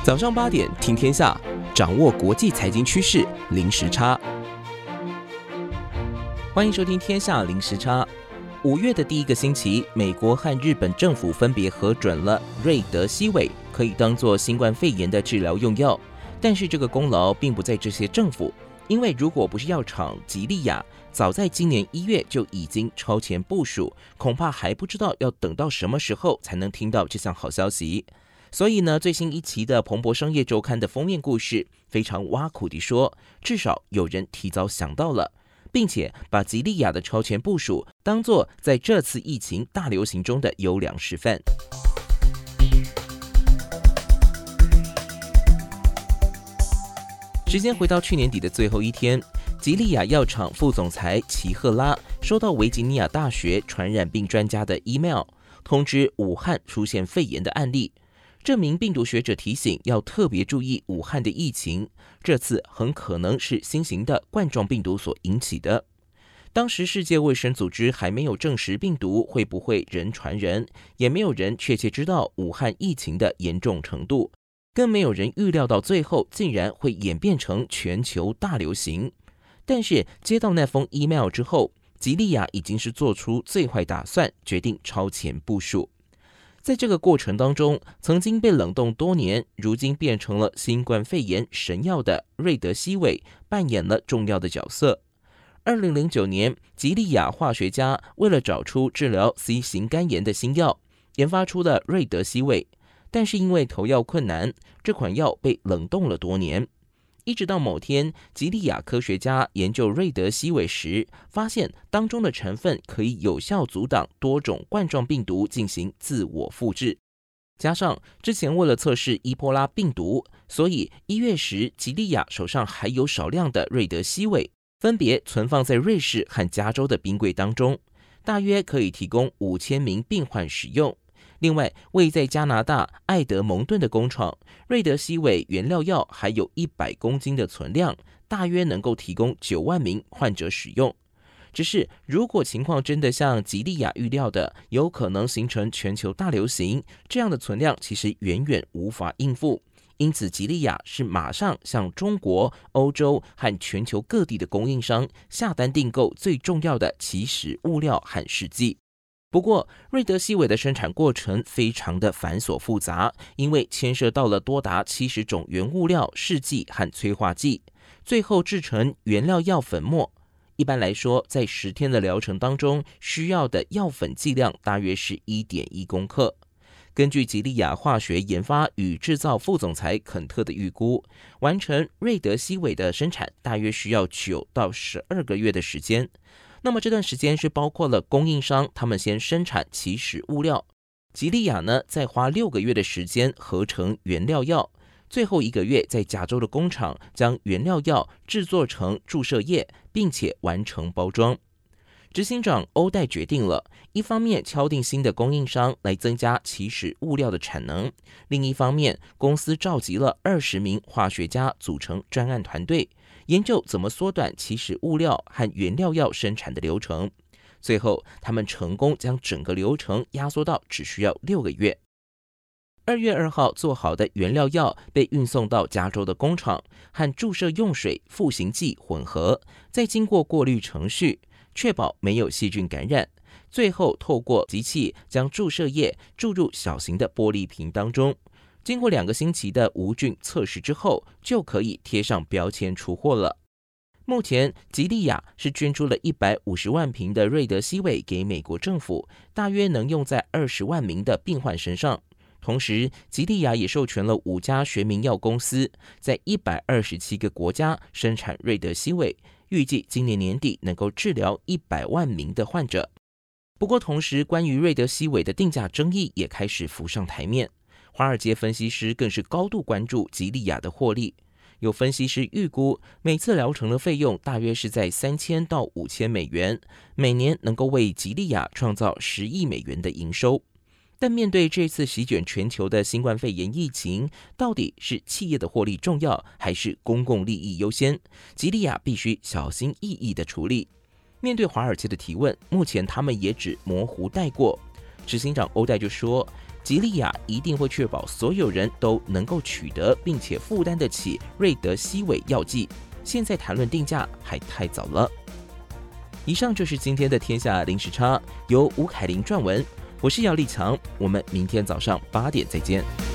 早上8点听天下，掌握国际财经趋势，零时差。欢迎收听天下零时差。5月的第一个星期，美国和日本政府分别核准了瑞德西韦可以当作新冠肺炎的治疗用药，但是这个功劳并不在这些政府，因为如果不是药厂吉利亚，早在今年1月就已经超前部署，恐怕还不知道要等到什么时候才能听到这项好消息。所以呢，最新一期的彭博商业周刊的封面故事非常挖苦地说，至少有人提早想到了，并且把吉利亚的超前部署当作在这次疫情大流行中的优良示范。时间回到去年底的最后一天，吉利亚药厂副总裁齐赫拉收到维吉尼亚大学传染病专家的 email， 通知武汉出现肺炎的案例。这名病毒学者提醒要特别注意武汉的疫情，这次很可能是新型的冠状病毒所引起的。当时世界卫生组织还没有证实病毒会不会人传人，也没有人确切知道武汉疫情的严重程度，更没有人预料到最后竟然会演变成全球大流行。但是接到那封 email 之后，吉利亚已经是做出最坏打算，决定超前部署。在这个过程当中，曾经被冷冻多年，如今变成了新冠肺炎神药的瑞德西韦扮演了重要的角色。2009年，吉利亚化学家为了找出治疗 C 型肝炎的新药，研发出了瑞德西韦，但是因为投药困难，这款药被冷冻了多年。一直到某天，吉利亚科学家研究瑞德西韦时，发现当中的成分可以有效阻挡多种冠状病毒进行自我复制。加上之前为了测试伊波拉病毒，所以1月时吉利亚手上还有少量的瑞德西韦，分别存放在瑞士和加州的冰柜当中，大约可以提供5000名病患使用。另外，位在加拿大艾德蒙顿的工厂，瑞德西韦原料药还有100公斤的存量，大约能够提供9万名患者使用。只是如果情况真的像吉利亚预料的，有可能形成全球大流行，这样的存量其实远远无法应付。因此，吉利亚是马上向中国、欧洲和全球各地的供应商下单订购最重要的起始物料和试剂。不过，瑞德西韦的生产过程非常的繁琐复杂，因为牵涉到了多达70种原物料、试剂和催化剂，最后制成原料药粉末。一般来说，在10天的疗程当中，需要的药粉剂量大约是 1.1 公克。根据吉利亚化学研发与制造副总裁肯特的预估，完成瑞德西韦的生产大约需要9到12个月的时间。那么这段时间是包括了供应商他们先生产起始物料，吉利亚呢再花6个月的时间合成原料药，最后1个月在加州的工厂将原料药制作成注射液，并且完成包装。执行长欧代决定了，一方面敲定新的供应商来增加起始物料的产能，另一方面公司召集了20名化学家组成专案团队，研究怎么缩短起始物料和原料药生产的流程。最后他们成功将整个流程压缩到只需要6个月。2月2号做好的原料药被运送到加州的工厂，和注射用水、赋形剂混合，再经过过滤程序，确保没有细菌感染，最后透过机器将注射液注入小型的玻璃瓶当中，经过2个星期的无菌测试之后，就可以贴上标签出货了。目前吉利亚是捐出了150万瓶的瑞德西韦给美国政府，大约能用在20万名的病患身上。同时，吉利亚也授权了5家学名药公司，在127个国家生产瑞德西韦，预计今年年底能够治疗100万名的患者。不过同时，关于瑞德西韦的定价争议也开始浮上台面，华尔街分析师更是高度关注吉利亚的获利。有分析师预估，每次疗程的费用大约是在3000到5000美元，每年能够为吉利亚创造10亿美元的营收。但面对这次席卷全球的新冠肺炎疫情，到底是企业的获利重要，还是公共利益优先？吉利亚必须小心翼翼地处理。面对华尔街的提问，目前他们也只模糊带过。执行长欧代就说， 吉利亚一定会确保所有人都能够取得并且负担得起瑞德西韦药剂，现在谈论定价还太早了。以上就是今天的天下临时差，由吴凯琳撰文，我是姚立强，我们明天早上8点再见。